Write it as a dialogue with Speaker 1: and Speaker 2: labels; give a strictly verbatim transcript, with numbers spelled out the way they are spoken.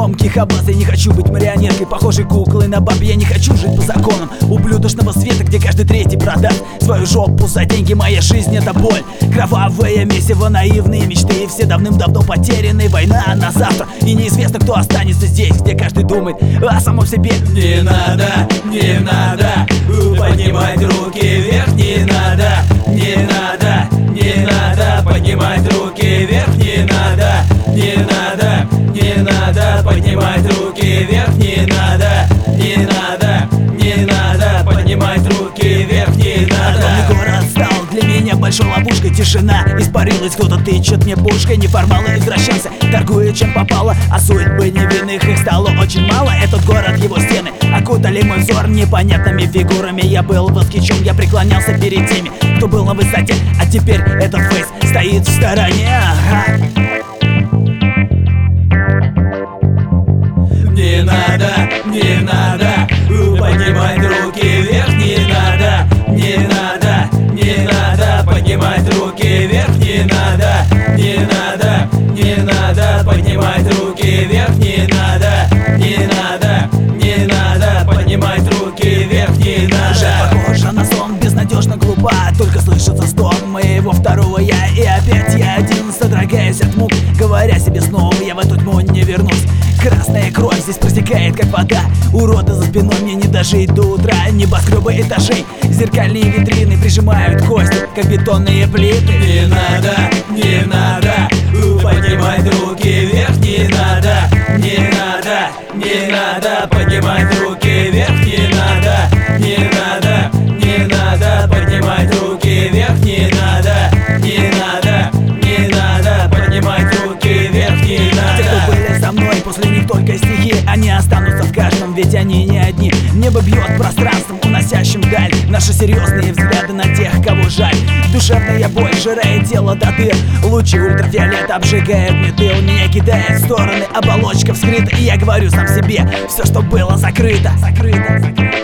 Speaker 1: громких областей. Не хочу быть марионеткой, похожей куклой на баб. Я не хочу жить по законам ублюдочного света, где каждый третий продаст свою жопу за деньги. Моя жизнь — это боль, кровавое месиво, наивные мечты, все давным-давно потеряны. Война на завтра, и неизвестно, кто останется здесь, где каждый думает о самом себе.
Speaker 2: Не надо, не надо поднимать руки вверх, не надо, не надо, не надо поднимать руки вверх, не надо, не надо, не надо поднимать руки вверх, не надо, не надо, не надо поднимать руки вверх, не надо.
Speaker 1: Огромный город стал для меня большой ловушкой, тишина испарилась, кто-то тычет мне пушкой. Неформалы извращенцы торгуют чем попало, а судьбы невинных их стало очень мало. Этот город, его стены окутали мой взор непонятными фигурами. Я был восхищен, я преклонялся перед теми, кто был на высоте, а теперь этот фейс стоит в стороне. Ага.
Speaker 2: Не надо, не надо поднимать руки вверх, не надо, не надо, не надо поднимать руки вверх, не надо, не надо, не надо поднимать руки вверх, не надо, не надо, не надо поднимать руки вверх, не надо.
Speaker 1: Похожа на сон, безнадежно глупа, только слышится стон моего второго я. И опять я один, содрогаясь от мук, говоря себе снова, я в эту тьму не вернусь. Красная кровь здесь протекает, как вода. Урода за спиной, мне не дожить до утра. Небоскребы этажей, зеркальные витрины прижимают кости, как бетонные плиты.
Speaker 2: Не надо, не надо поднимать руки вверх, не надо, не надо, не надо поднимать руки вверх, не надо, не надо, не надо поднимать руки вверх, не надо, не надо, не надо поднимать руки вверх, не надо.
Speaker 1: Те, кто были со мной, после них только стихи, они останутся в каждом, ведь они не одни. Небо бьет пространством, уносящим вдаль наши серьезные взгляды на тех, кого жаль. Душевная боль жирает тело до дыр, лучи ультрафиолета обжигают мне тыл. Меня кидает в стороны, оболочка вскрыта, и я говорю сам себе: все, что было закрыто, закрыто, закрыто.